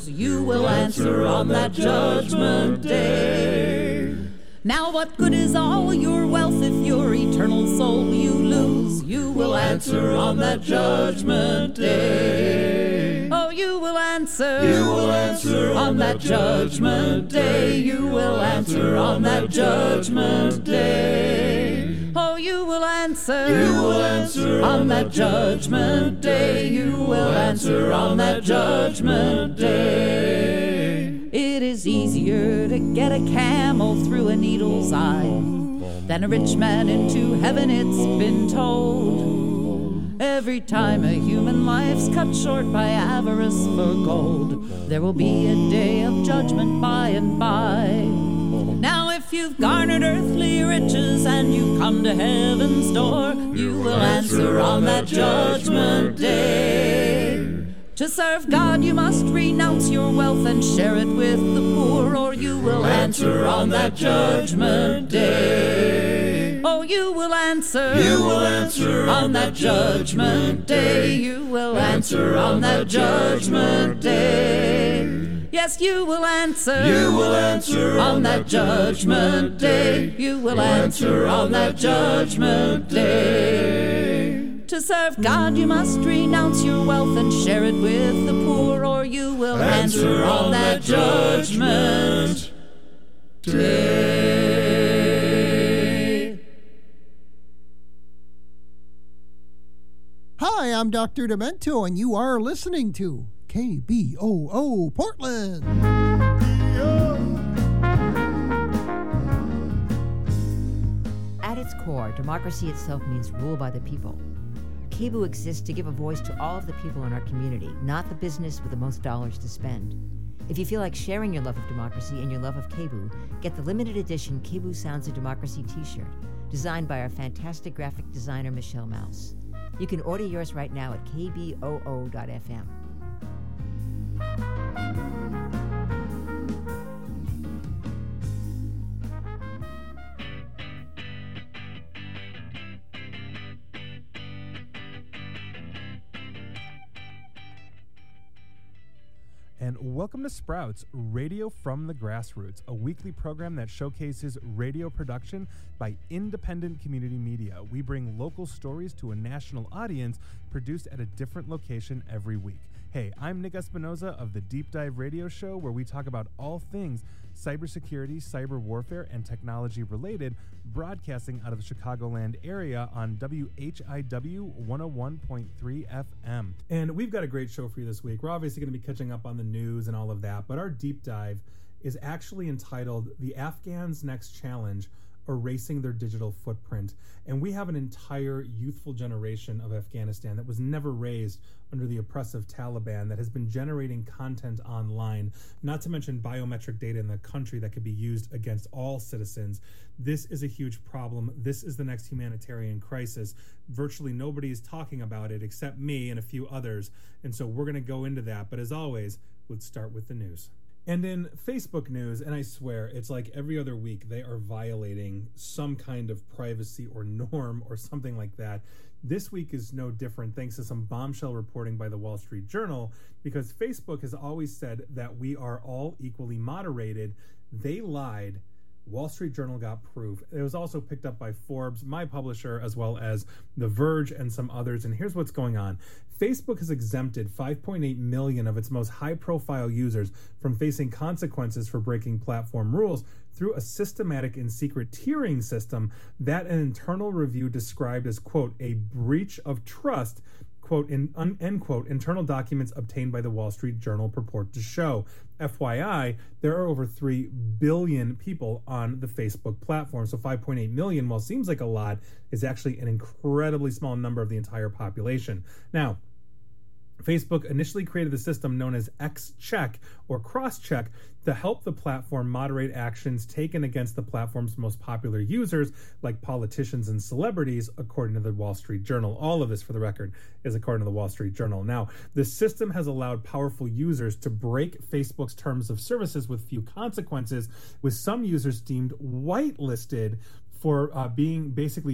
lose, you will answer on that judgment day. Now what good is all your wealth if your eternal soul you lose? You will answer on that judgment day. Oh, you will answer. You will answer on that judgment day. You will answer on that judgment day. Oh, you will answer. You will answer on that judgment day. You will answer on that judgment day. It is easier to get a camel through a needle's eye than a rich man into heaven, it's been told. Every time a human life's cut short by avarice for gold, there will be a day of judgment by and by. Now if you've garnered earthly riches and you come to heaven's door, you will answer on that judgment day. To serve God you must renounce your wealth and share it with the poor, or you will answer on that judgment day. Oh, you will answer. You will answer on that judgment day. You will answer on that judgment day. Yes, you will answer. You will answer on that judgment day. You will answer on that judgment day. To serve God you must renounce your wealth and share it with the poor, or you will answer on that judgment day. Hi, I'm Dr. Demento, and you are listening to KBOO Portland. At its core, democracy itself means rule by the people. KBOO exists to give a voice to all of the people in our community, not the business with the most dollars to spend. If you feel like sharing your love of democracy and your love of KBOO, get the limited edition KBOO Sounds of Democracy t-shirt, designed by our fantastic graphic designer, Michelle Mouse. You can order yours right now at kboo.fm. And welcome to Sprouts, Radio from the Grassroots, a weekly program that showcases radio production by independent community media. We bring local stories to a national audience, produced at a different location every week. Hey, I'm Nick Espinoza of the Deep Dive Radio Show, where we talk about all things cybersecurity, cyber warfare, and technology related, broadcasting out of the Chicagoland area on WHIW 101.3 FM. And we've got a great show for you this week. We're obviously going to be catching up on the news and all of that, but our deep dive is actually entitled The Afghans' Next Challenge, Erasing Their Digital Footprint. And we have an entire youthful generation of Afghanistan that was never raised under the oppressive Taliban, that has been generating content online, not to mention biometric data in the country that could be used against all citizens. This is a huge problem. This is the next humanitarian crisis. Virtually nobody is talking about it except me and a few others. And so we're going to go into that. But as always, let's start with the news. And in Facebook news, and I swear, it's like every other week, they are violating some kind of privacy or norm or something like that. This week is no different, thanks to some bombshell reporting by the Wall Street Journal, because Facebook has always said that we are all equally moderated. They lied. Wall Street Journal got proof. It was also picked up by Forbes, my publisher, as well as The Verge and some others. And here's what's going on. Facebook has exempted 5.8 million of its most high-profile users from facing consequences for breaking platform rules through a systematic and secret tiering system that an internal review described as, quote, a breach of trust, quote, end quote, internal documents obtained by the Wall Street Journal purport to show. FYI, there are over 3 billion people on the Facebook platform, so 5.8 million, while seems like a lot, is actually an incredibly small number of the entire population. Now, Facebook initially created the system known as XCheck or Crosscheck to help the platform moderate actions taken against the platform's most popular users, like politicians and celebrities, according to the Wall Street Journal. All of this, for the record, is according to the Wall Street Journal. Now, the system has allowed powerful users to break Facebook's terms of services with few consequences, with some users deemed whitelisted for being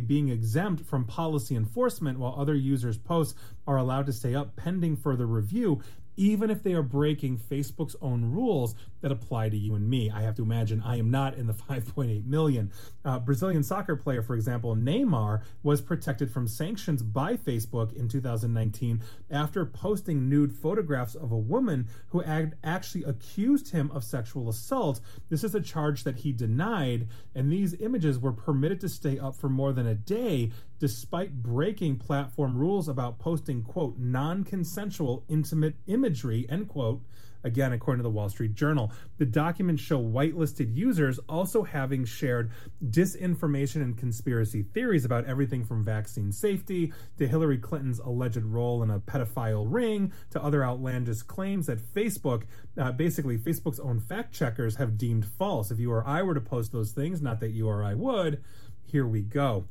exempt from policy enforcement, while other users' posts are allowed to stay up pending further review. even if they are breaking Facebook's own rules that apply to you and me. I have to imagine I am not in the 5.8 million. Brazilian soccer player, for example, Neymar, was protected from sanctions by Facebook in 2019 after posting nude photographs of a woman who had actually accused him of sexual assault. This is a charge that he denied, and these images were permitted to stay up for more than a day despite breaking platform rules about posting, quote, non-consensual intimate imagery, end quote. Again, according to the Wall Street Journal. The documents show whitelisted users also having shared disinformation and conspiracy theories about everything from vaccine safety to Hillary Clinton's alleged role in a pedophile ring to other outlandish claims that Facebook, basically Facebook's own fact checkers, have deemed false. If you or I were to post those things, not that you or I would, here we go.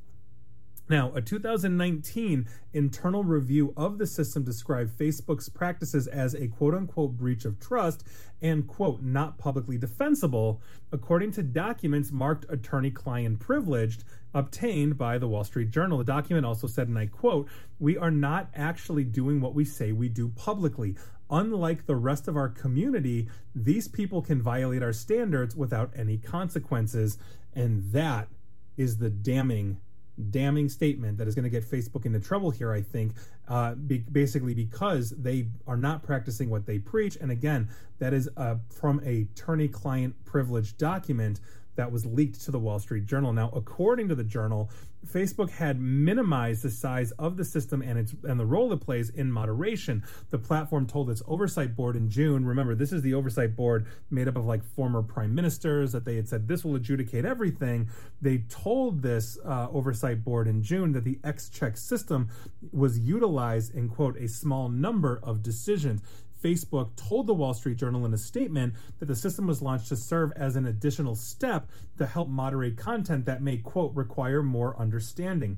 Now, a 2019 internal review of the system described Facebook's practices as a quote-unquote breach of trust and, quote, not publicly defensible, according to documents marked attorney-client privileged obtained by the Wall Street Journal. The document also said, and I quote, "We are not actually doing what we say we do publicly. Unlike the rest of our community, these people can violate our standards without any consequences." And that is the damning statement that is going to get Facebook into trouble here, I think, basically because they are not practicing what they preach. And again, that is from a attorney-client privilege document that was leaked to the Wall Street Journal. Now, according to the Journal, Facebook had minimized the size of the system and the role it plays in moderation. The platform told its oversight board in June, remember, this is the oversight board made up of like former prime ministers, that they had said this will adjudicate everything. They told this oversight board in June that the X-Check system was utilized in, quote, a small number of decisions. Facebook told the Wall Street Journal in a statement that the system was launched to serve as an additional step to help moderate content that may, quote, require more understanding.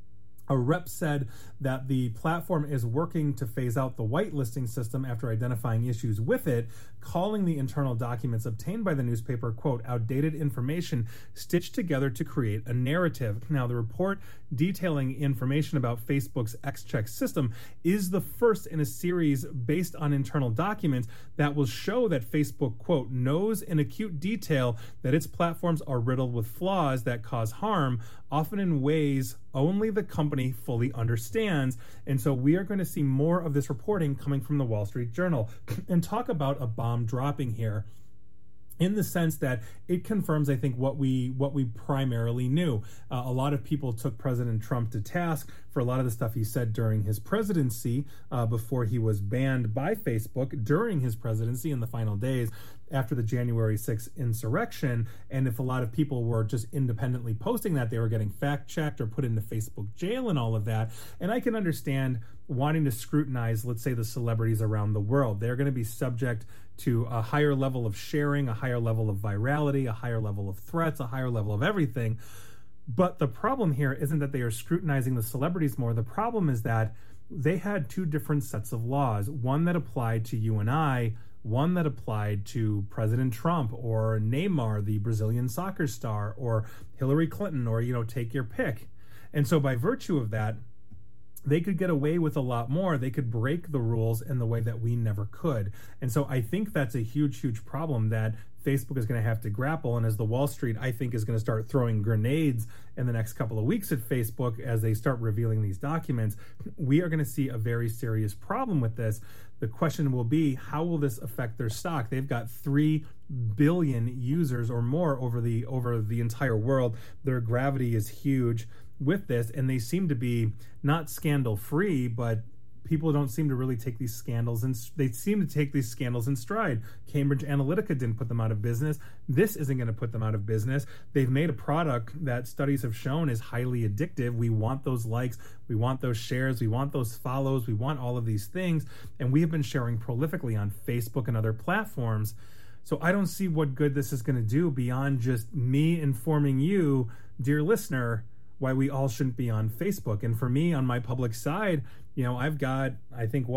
A rep said that the platform is working to phase out the whitelisting system after identifying issues with it, calling the internal documents obtained by the newspaper, quote, outdated information stitched together to create a narrative. Now, the report detailing information about Facebook's X-Check system is the first in a series based on internal documents that will show that Facebook, quote, knows in acute detail that its platforms are riddled with flaws that cause harm, often in ways only the company fully understands. And so we are going to see more of this reporting coming from the Wall Street Journal. And talk about a bomb dropping here, in the sense that it confirms, I think, what we primarily knew. A lot of people took President Trump to task for a lot of the stuff he said during his presidency, before he was banned by Facebook during his presidency in the final days after the January 6th insurrection. And if a lot of people were just independently posting that, they were getting fact-checked or put into Facebook jail and all of that. And I can understand wanting to scrutinize, let's say, the celebrities around the world. They're going to be subject to a higher level of sharing, a higher level of virality, a higher level of threats, a higher level of everything. But the problem here isn't that they are scrutinizing the celebrities more. The problem is that they had two different sets of laws, one that applied to you and I, one that applied to President Trump or Neymar, the Brazilian soccer star, or Hillary Clinton, or, take your pick. And so by virtue of that, they could get away with a lot more. They could break the rules in the way that we never could. And so I think that's a huge, huge problem that Facebook is going to have to grapple. And as the Wall Street, I think, is going to start throwing grenades in the next couple of weeks at Facebook as they start revealing these documents, we are going to see a very serious problem with this. The question will be, how will this affect their stock? They've got 3 billion users or more over the entire world. Their gravity is huge with this, and they seem to be not scandal free, but people don't seem to really take these scandals, and they seem to take these scandals in stride. Cambridge Analytica didn't put them out of business. This isn't going to put them out of business. They've made a product that studies have shown is highly addictive. We want those likes, we want those shares, we want those follows, we want all of these things, and we have been sharing prolifically on Facebook and other platforms. So I don't see what good this is going to do beyond just me informing you, dear listener, why we all shouldn't be on Facebook. And for me, on my public side, I've got, I think,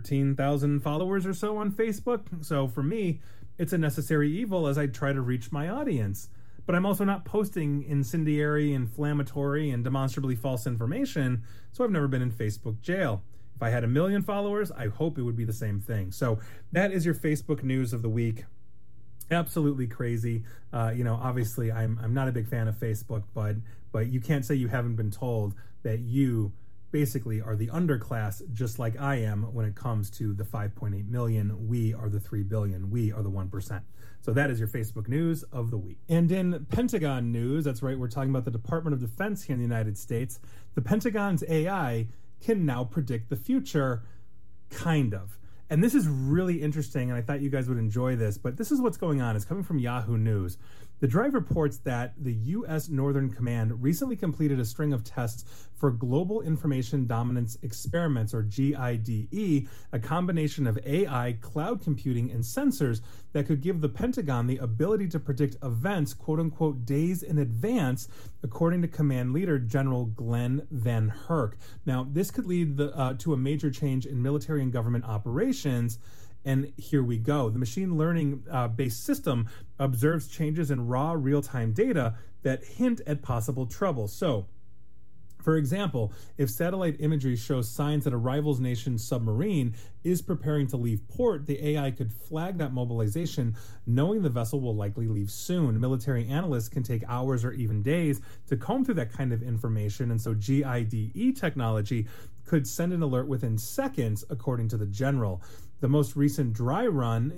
13,000 followers or so on Facebook. So for me, it's a necessary evil as I try to reach my audience. But I'm also not posting incendiary, inflammatory, and demonstrably false information, so I've never been in Facebook jail. If I had 1 million followers, I hope it would be the same thing. So that is your Facebook news of the week. Absolutely crazy. Obviously I'm not a big fan of Facebook, but you can't say you haven't been told that you basically are the underclass, just like I am when it comes to the 5.8 million. We are the 3 billion. We are the 1%. So that is your Facebook news of the week. And in Pentagon news, that's right, we're talking about the Department of Defense here in the United States. The Pentagon's AI can now predict the future, kind of. And this is really interesting, and I thought you guys would enjoy this, but this is what's going on. It's coming from Yahoo News. The Drive reports that the U.S. Northern Command recently completed a string of tests for Global Information Dominance Experiments, or GIDE, a combination of AI, cloud computing, and sensors that could give the Pentagon the ability to predict events, quote-unquote, days in advance, according to Command Leader General Glenn Van Herk. Now, this could lead to a major change in military and government operations. And here we go. The machine learning based system observes changes in raw real-time data that hint at possible trouble. So, for example, if satellite imagery shows signs that a rival's nation's submarine is preparing to leave port, the AI could flag that mobilization, knowing the vessel will likely leave soon. Military analysts can take hours or even days to comb through that kind of information, and so GIDE technology could send an alert within seconds, according to the general. In the most recent dry run,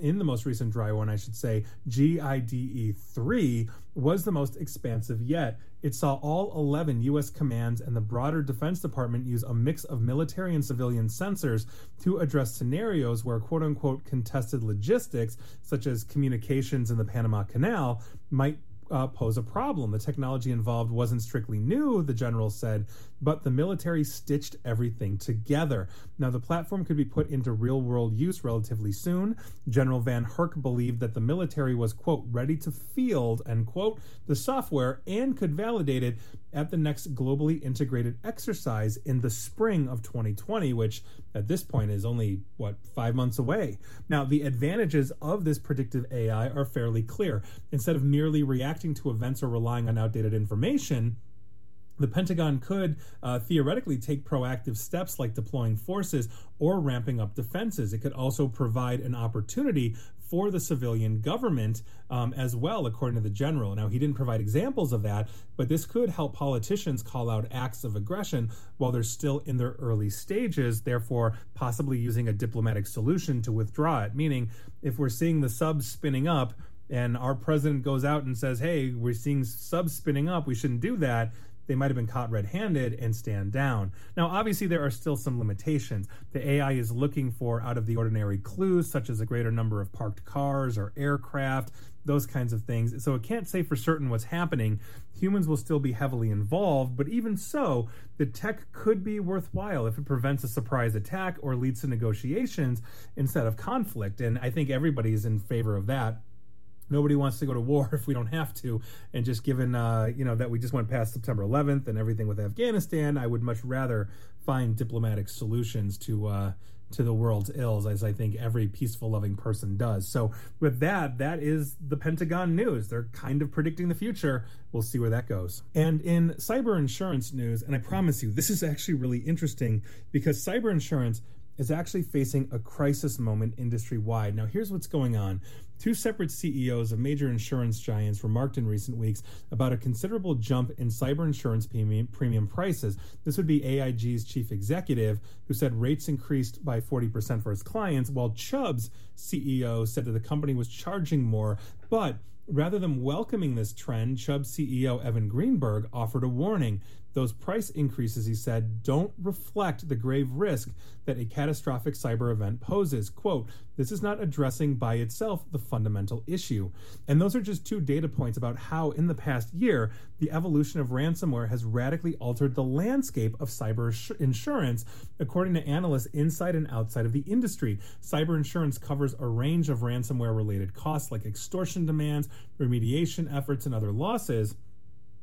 GIDE 3 was the most expansive yet. It saw all 11 U.S. commands and the broader Defense Department use a mix of military and civilian sensors to address scenarios where quote-unquote contested logistics, such as communications in the Panama Canal, might pose a problem. The technology involved wasn't strictly new, the general said, but the military stitched everything together. Now, the platform could be put into real-world use relatively soon. General Van Herk believed that the military was, quote, ready to field, end quote, the software and could validate it at the next globally integrated exercise in the spring of 2020, which at this point is only, 5 months away. Now, the advantages of this predictive AI are fairly clear. Instead of merely reacting to events or relying on outdated information, the Pentagon could theoretically take proactive steps like deploying forces or ramping up defenses. It could also provide an opportunity for the civilian government as well, according to the general. Now, he didn't provide examples of that, but this could help politicians call out acts of aggression while they're still in their early stages, therefore possibly using a diplomatic solution to withdraw it. Meaning, if we're seeing the subs spinning up and our president goes out and says, hey, we're seeing subs spinning up, we shouldn't do that, they might have been caught red-handed and stand down. Now, obviously, there are still some limitations. The AI is looking for out-of-the-ordinary clues, such as a greater number of parked cars or aircraft, those kinds of things. So it can't say for certain what's happening. Humans will still be heavily involved, but even so, the tech could be worthwhile if it prevents a surprise attack or leads to negotiations instead of conflict. And I think everybody's in favor of that. Nobody wants to go to war if we don't have to. And just given, that we just went past September 11th and everything with Afghanistan, I would much rather find diplomatic solutions to the world's ills, as I think every peaceful, loving person does. So with that is the Pentagon news. They're kind of predicting the future. We'll see where that goes. And in cyber insurance news, and I promise you, this is actually really interesting because cyber insurance is actually facing a crisis moment industry-wide. Now, here's what's going on. Two separate CEOs of major insurance giants remarked in recent weeks about a considerable jump in cyber insurance premium prices. This would be AIG's chief executive, who said rates increased by 40% for its clients, while Chubb's CEO said that the company was charging more. But rather than welcoming this trend, Chubb CEO Evan Greenberg offered a warning. Those price increases, he said, don't reflect the grave risk that a catastrophic cyber event poses. Quote, this is not addressing by itself the fundamental issue. And those are just two data points about how in the past year, the evolution of ransomware has radically altered the landscape of cyber insurance, according to analysts inside and outside of the industry. Cyber insurance covers a range of ransomware-related costs like extortion demands, remediation efforts, and other losses.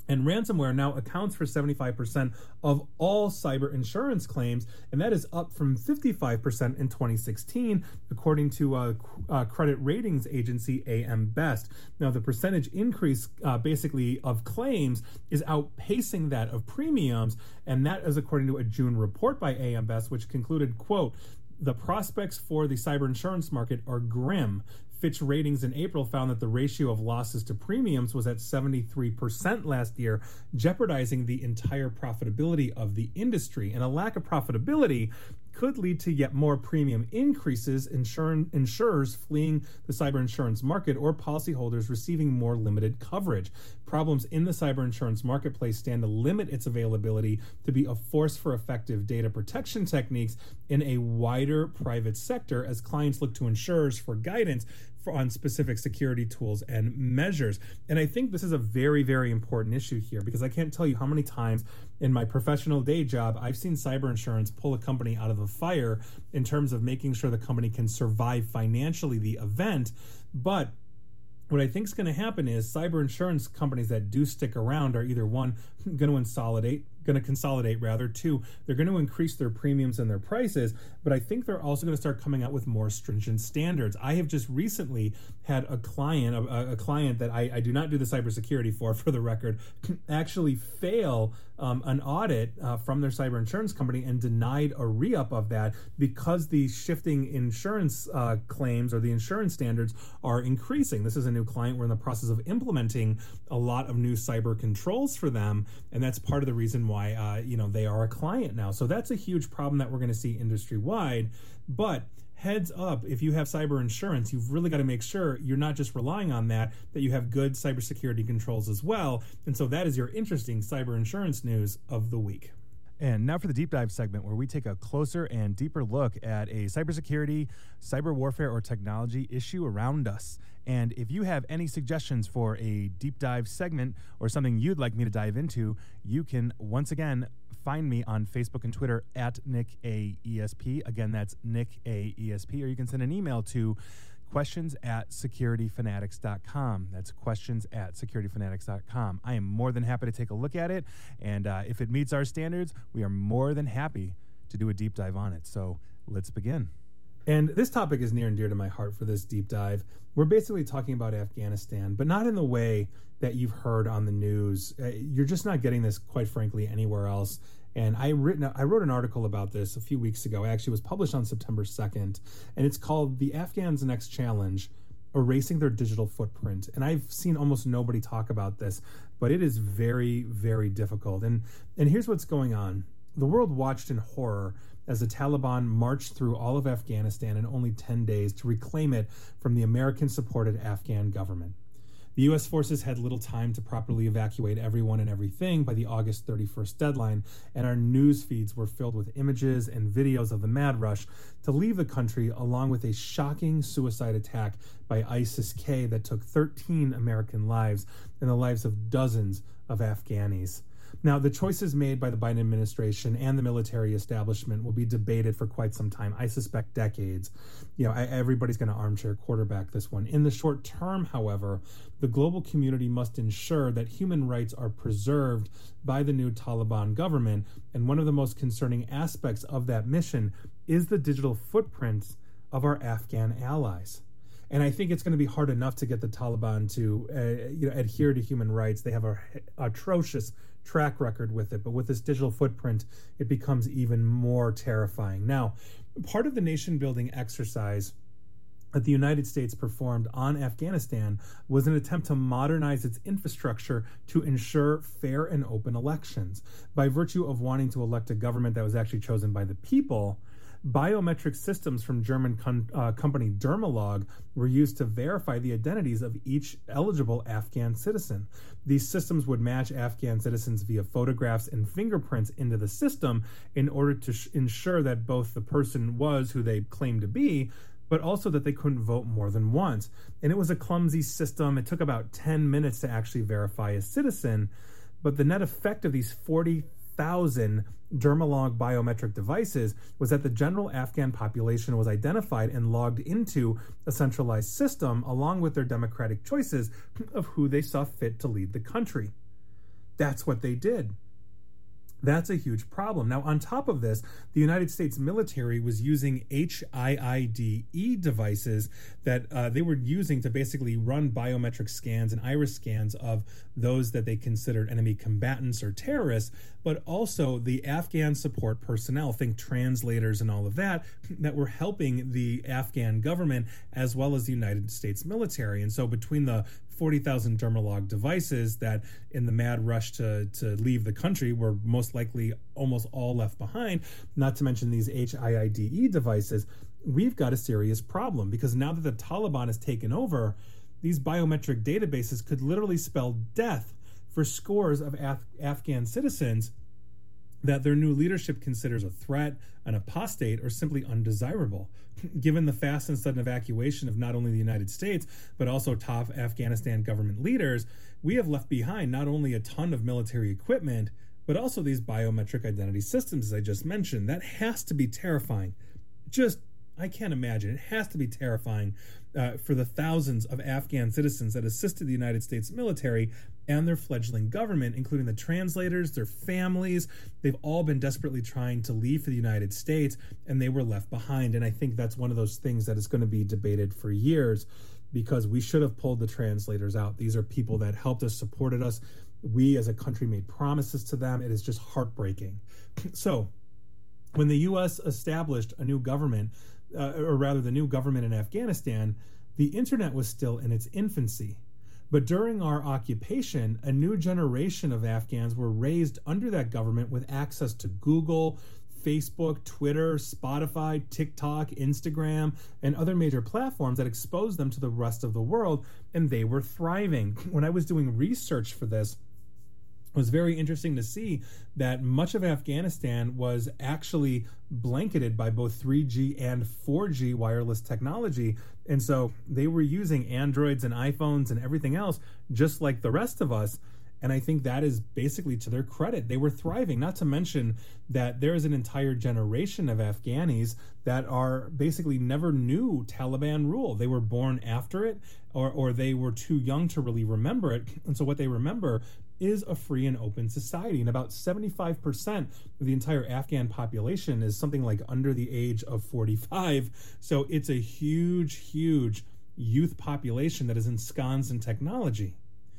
And ransomware now accounts for 75% of all cyber insurance claims, and that is up from 55% in 2016, according to credit ratings agency AM Best. Now, the percentage increase basically of claims is outpacing that of premiums, and that is according to a June report by AM Best, which concluded, quote, "The prospects for the cyber insurance market are grim. Fitch Ratings in April found that the ratio of losses to premiums was at 73% last year, jeopardizing the entire profitability of the industry. And a lack of profitability could lead to yet more premium increases, insurers fleeing the cyber insurance market or policyholders receiving more limited coverage. Problems in the cyber insurance marketplace stand to limit its availability to be a force for effective data protection techniques in a wider private sector as clients look to insurers for guidance on specific security tools and measures." And I think this is a very, very important issue here, because I can't tell you how many times in my professional day job I've seen cyber insurance pull a company out of a fire in terms of making sure the company can survive financially the event. But what I think is going to happen is cyber insurance companies that do stick around are either one, going to consolidate, two, they're going to increase their premiums and their prices, but I think they're also going to start coming out with more stringent standards. I have just recently had a client that I do not do the cybersecurity for the record, actually fail an audit from their cyber insurance company and denied a re-up of that because the shifting insurance claims or the insurance standards are increasing. This is a new client. We're in the process of implementing a lot of new cyber controls for them, and that's part of the reason why they are a client now. So that's a huge problem that we're going to see industry-wide. But heads up, if you have cyber insurance, you've really got to make sure you're not just relying on that you have good cybersecurity controls as well. And so that is your interesting cyber insurance news of the week. And now for the deep dive segment, where we take a closer and deeper look at a cybersecurity, cyber warfare, or technology issue around us. And if you have any suggestions for a deep dive segment or something you'd like me to dive into, you can once again find me on Facebook and Twitter at NickAESP. Again, that's NickAESP. Or you can send an email to questions@securityfanatics.com. That's questions@securityfanatics.com. I am more than happy to take a look at it, and if it meets our standards, we are more than happy to do a deep dive on it. So let's begin. And this topic is near and dear to my heart for this deep dive. We're basically talking about Afghanistan, but not in the way that you've heard on the news. You're just not getting this, quite frankly, anywhere else. And I wrote an article about this a few weeks ago. It actually was published on September 2nd, and it's called "The Afghans' Next Challenge: Erasing Their Digital Footprint." And I've seen almost nobody talk about this, but it is very, very difficult. And here's what's going on. The world watched in horror as the Taliban marched through all of Afghanistan in only 10 days to reclaim it from the American-supported Afghan government. The U.S. forces had little time to properly evacuate everyone and everything by the August 31st deadline, and our news feeds were filled with images and videos of the mad rush to leave the country, along with a shocking suicide attack by ISIS-K that took 13 American lives and the lives of dozens of Afghanis. Now, the choices made by the Biden administration and the military establishment will be debated for quite some time. I suspect decades. Everybody's going to armchair quarterback this one. In the short term, however, the global community must ensure that human rights are preserved by the new Taliban government. And one of the most concerning aspects of that mission is the digital footprints of our Afghan allies. And I think it's going to be hard enough to get the Taliban to adhere to human rights. They have an atrocious track record with it. But with this digital footprint, it becomes even more terrifying. Now, part of the nation-building exercise that the United States performed on Afghanistan was an attempt to modernize its infrastructure to ensure fair and open elections. By virtue of wanting to elect a government that was actually chosen by the people, biometric systems from German company Dermalog were used to verify the identities of each eligible Afghan citizen. These systems would match Afghan citizens via photographs and fingerprints into the system in order to ensure that both the person was who they claimed to be, but also that they couldn't vote more than once. And it was a clumsy system. It took about 10 minutes to actually verify a citizen, but the net effect of these 40,000 Dermalog biometric devices was that the general Afghan population was identified and logged into a centralized system along with their democratic choices of who they saw fit to lead the country. That's what they did. That's a huge problem. Now, on top of this, the United States military was using HIIDE devices that they were using to basically run biometric scans and iris scans of those that they considered enemy combatants or terrorists, but also the Afghan support personnel, think translators and all of that, that were helping the Afghan government as well as the United States military. And so between the 40,000 Dermalog devices that in the mad rush to leave the country were most likely almost all left behind, not to mention these HIIDE devices, we've got a serious problem because now that the Taliban has taken over, these biometric databases could literally spell death for scores of Afghan citizens that their new leadership considers a threat, an apostate, or simply undesirable. Given the fast and sudden evacuation of not only the United States, but also top Afghanistan government leaders, we have left behind not only a ton of military equipment, but also these biometric identity systems, as I just mentioned. That has to be terrifying. I can't imagine. It has to be terrifying for the thousands of Afghan citizens that assisted the United States military and their fledgling government, including the translators, their families. They've all been desperately trying to leave for the United States, and they were left behind. And I think that's one of those things that is going to be debated for years, because we should have pulled the translators out. These are people that helped us, supported us. We as a country made promises to them. It is just heartbreaking. So when the U.S. established a new government, or rather the new government in Afghanistan, the internet was still in its infancy. But during our occupation, a new generation of Afghans were raised under that government with access to Google, Facebook, Twitter, Spotify, TikTok, Instagram, and other major platforms that exposed them to the rest of the world, and they were thriving. When I was doing research for this, it was very interesting to see that much of Afghanistan was actually blanketed by both 3G and 4G wireless technology. And so they were using Androids and iPhones and everything else just like the rest of us. And I think that is basically to their credit. They were thriving, not to mention that there is an entire generation of Afghanis that are basically never knew Taliban rule. They were born after it, or they were too young to really remember it. And so what they remember is a free and open society. And about 75% of the entire Afghan population is something like under the age of 45. So it's a huge, huge youth population that is ensconced in technology.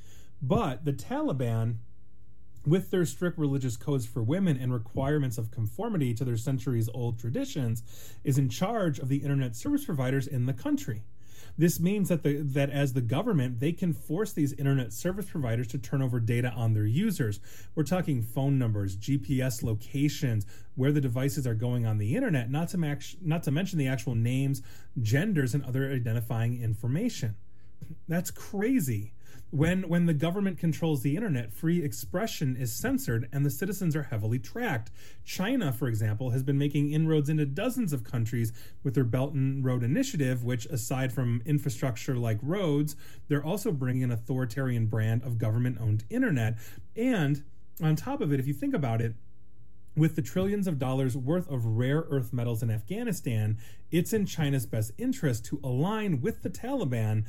But the Taliban, with their strict religious codes for women and requirements of conformity to their centuries-old traditions, is in charge of the internet service providers in the country. This means that as the government, they can force these internet service providers to turn over data on their users. We're talking phone numbers, GPS locations, where the devices are going on the internet, not to mention the actual names, genders, and other identifying information. That's crazy. When the government controls the internet, free expression is censored and the citizens are heavily tracked. China, for example, has been making inroads into dozens of countries with their Belt and Road Initiative, which, aside from infrastructure like roads, they're also bringing an authoritarian brand of government-owned internet. And on top of it, if you think about it, with the trillions of dollars worth of rare earth metals in Afghanistan, it's in China's best interest to align with the Taliban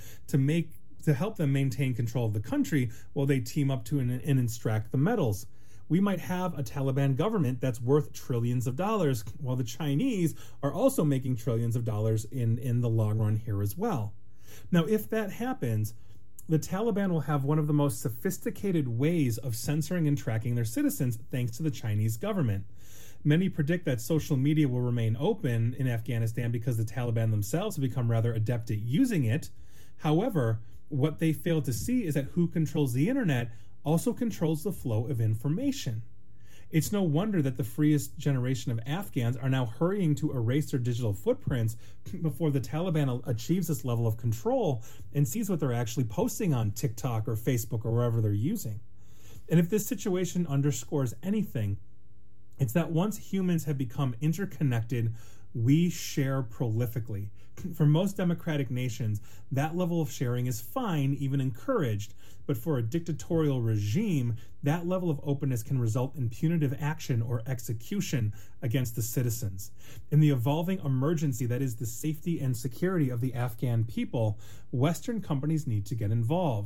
to help them maintain control of the country while they team up to and extract the metals. We might have a Taliban government that's worth trillions of dollars, while the Chinese are also making trillions of dollars in the long run here as well. Now, if that happens, the Taliban will have one of the most sophisticated ways of censoring and tracking their citizens thanks to the Chinese government. Many predict that social media will remain open in Afghanistan because the Taliban themselves have become rather adept at using it. However, what they fail to see is that who controls the internet also controls the flow of information. It's no wonder that the freest generation of Afghans are now hurrying to erase their digital footprints before the Taliban achieves this level of control and sees what they're actually posting on TikTok or Facebook or wherever they're using. And if this situation underscores anything, it's that once humans have become interconnected, we share prolifically. For most democratic nations, that level of sharing is fine, even encouraged. But for a dictatorial regime, that level of openness can result in punitive action or execution against the citizens. In the evolving emergency that is the safety and security of the Afghan people, Western companies need to get involved.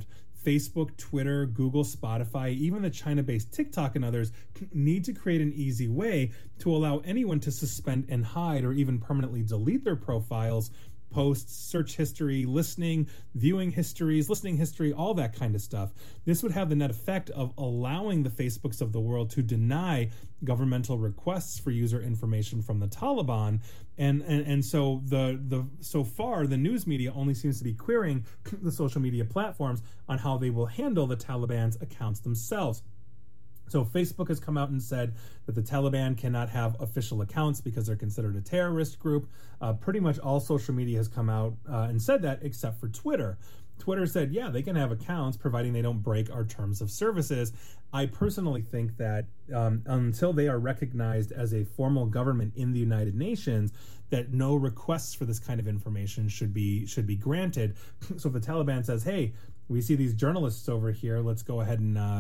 Facebook, Twitter, Google, Spotify, even the China-based TikTok and others need to create an easy way to allow anyone to suspend and hide or even permanently delete their profiles, posts, search history, listening, viewing histories, listening history, all that kind of stuff. This would have the net effect of allowing the Facebooks of the world to deny governmental requests for user information from the Taliban. And so so far the news media only seems to be querying the social media platforms on how they will handle the Taliban's accounts themselves. So Facebook has come out and said that the Taliban cannot have official accounts because they're considered a terrorist group. Pretty much all social media has come out and said that, except for Twitter. Twitter said, yeah, they can have accounts providing they don't break our terms of services. I personally think that until they are recognized as a formal government in the United Nations, that no requests for this kind of information should be granted. So if the Taliban says, hey, we see these journalists over here, let's go ahead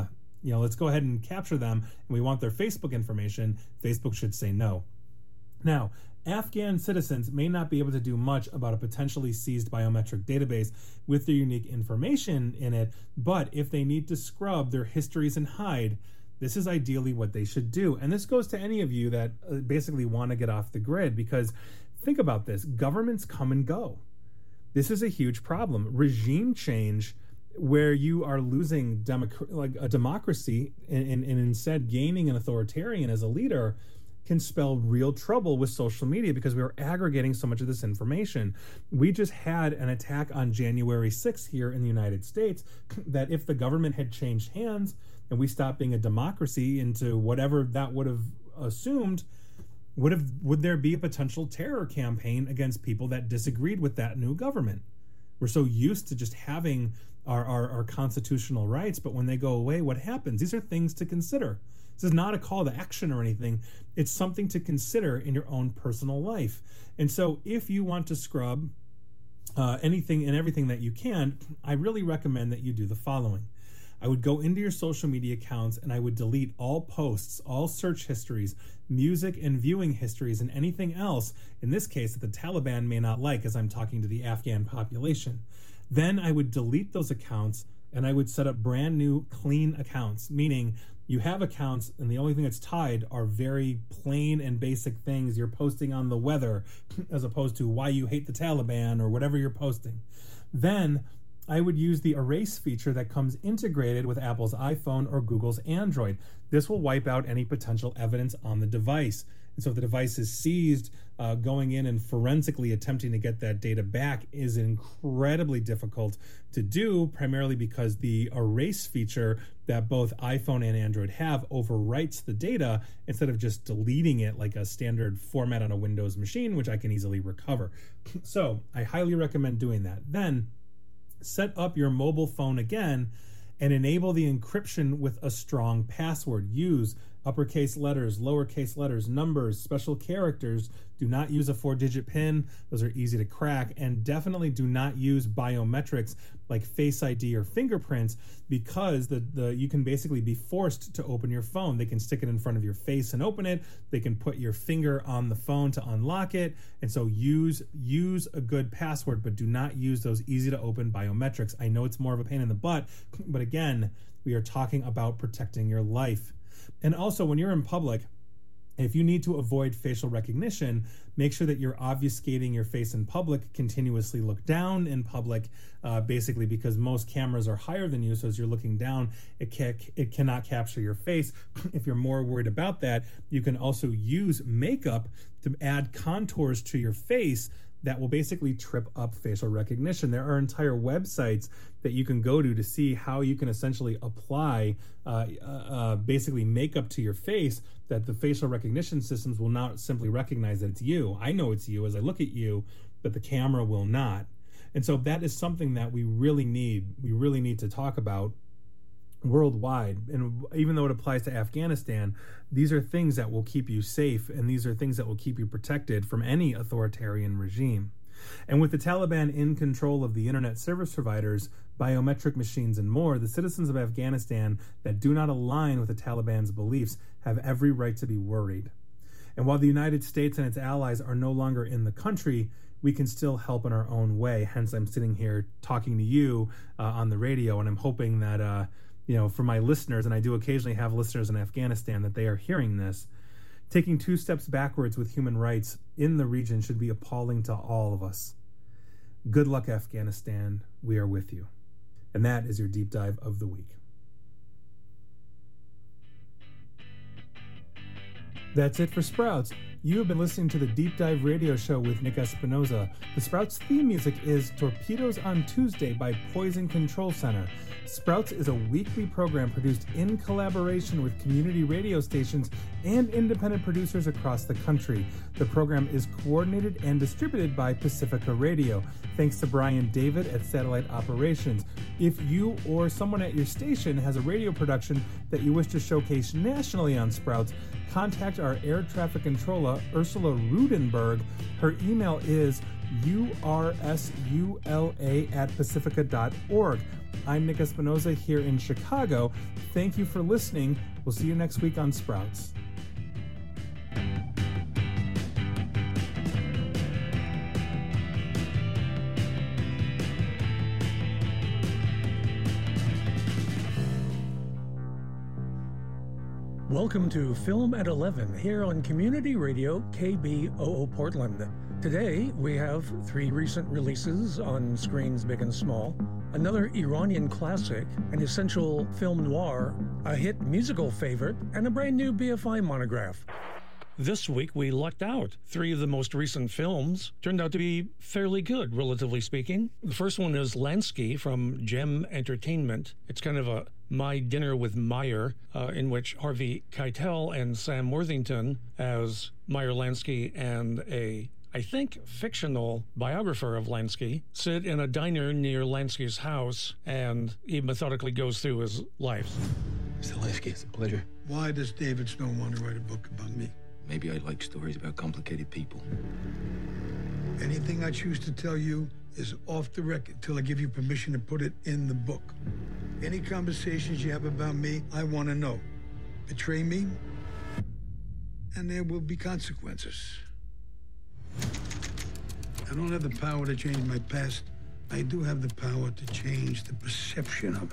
and capture them, and we want their Facebook information, Facebook should say no. Now, Afghan citizens may not be able to do much about a potentially seized biometric database with their unique information in it, but if they need to scrub their histories and hide, this is ideally what they should do. And this goes to any of you that basically want to get off the grid, because think about this. Governments come and go. This is a huge problem. Regime change, where you are losing a democracy and instead gaining an authoritarian as a leader, can spell real trouble with social media because we are aggregating so much of this information. We just had an attack on January 6th here in the United States that if the government had changed hands and we stopped being a democracy into whatever that would have assumed, would there be a potential terror campaign against people that disagreed with that new government? We're so used to just having our constitutional rights, but when they go away, what happens? These are things to consider. This is not a call to action or anything. It's something to consider in your own personal life. And so if you want to scrub anything and everything that you can, I really recommend that you do the following. I would go into your social media accounts and I would delete all posts, all search histories, music and viewing histories, and anything else, in this case, that the Taliban may not like, as I'm talking to the Afghan population. Then I would delete those accounts and I would set up brand new clean accounts, meaning you have accounts and the only thing that's tied are very plain and basic things you're posting on the weather as opposed to why you hate the Taliban or whatever you're posting. Then I would use the erase feature that comes integrated with Apple's iPhone or Google's Android. This will wipe out any potential evidence on the device. And so if the device is seized, going in and forensically attempting to get that data back is incredibly difficult to do, primarily because the erase feature that both iPhone and Android have overwrites the data instead of just deleting it like a standard format on a Windows machine, which I can easily recover. So I highly recommend doing that. Then set up your mobile phone again and enable the encryption with a strong password. Use uppercase letters, lowercase letters, numbers, special characters. Do not use a 4-digit PIN. Those are easy to crack. And definitely do not use biometrics like Face ID or fingerprints, because you can basically be forced to open your phone. They can stick it in front of your face and open it. They can put your finger on the phone to unlock it. And so use a good password, but do not use those easy to open biometrics. I know it's more of a pain in the butt, but again, we are talking about protecting your life. And also, when you're in public, if you need to avoid facial recognition, make sure that you're obfuscating your face in public. Continuously look down in public, basically because most cameras are higher than you. So as you're looking down, it cannot capture your face. If you're more worried about that, you can also use makeup to add contours to your face that will basically trip up facial recognition. There are entire websites that you can go to see how you can essentially apply basically makeup to your face that the facial recognition systems will not simply recognize that it's you. I know it's you as I look at you, but the camera will not. And so that is something that we really need to talk about worldwide. And even though it applies to Afghanistan, these are things that will keep you safe, and these are things that will keep you protected from any authoritarian regime. And with the Taliban in control of the internet service providers, biometric machines, and more, the citizens of Afghanistan that do not align with the Taliban's beliefs have every right to be worried. And while the United States and its allies are no longer in the country, we can still help in our own way. Hence, I'm sitting here talking to you on the radio, and I'm hoping that, for my listeners, and I do occasionally have listeners in Afghanistan, that they are hearing this. Taking 2 steps backwards with human rights in the region should be appalling to all of us. Good luck, Afghanistan. We are with you. And that is your deep dive of the week. That's it for Sprouts. You have been listening to the Deep Dive Radio Show with Nick Espinoza. The Sprouts theme music is Torpedoes on Tuesday by Poison Control Center. Sprouts is a weekly program produced in collaboration with community radio stations and independent producers across the country. The program is coordinated and distributed by Pacifica Radio. Thanks to Brian David at Satellite Operations. If you or someone at your station has a radio production that you wish to showcase nationally on Sprouts, contact our air traffic controller, Ursula Rudenberg. Her email is ursula@pacifica.org. I'm Nick Espinoza here in Chicago. Thank you for listening. We'll see you next week on Sprouts. Welcome to Film at 11 here on Community Radio KBOO Portland. Today we have 3 recent releases on screens big and small, another Iranian classic, an essential film noir, a hit musical favorite, and a brand new BFI monograph. This week we lucked out. 3 of the most recent films turned out to be fairly good, relatively speaking. The first one is Lansky from Gem Entertainment. It's kind of a My Dinner with Meyer, in which Harvey Keitel and Sam Worthington as Meyer Lansky and a, I think, fictional biographer of Lansky sit in a diner near Lansky's house, and he methodically goes through his life. Mr. Lansky, it's a pleasure. Why does David Snow want to write a book about me? Maybe I like stories about complicated people. Anything I choose to tell you is off the record till I give you permission to put it in the book. Any conversations you have about me, I want to know. Betray me, and there will be consequences. I don't have the power to change my past. I do have the power to change the perception of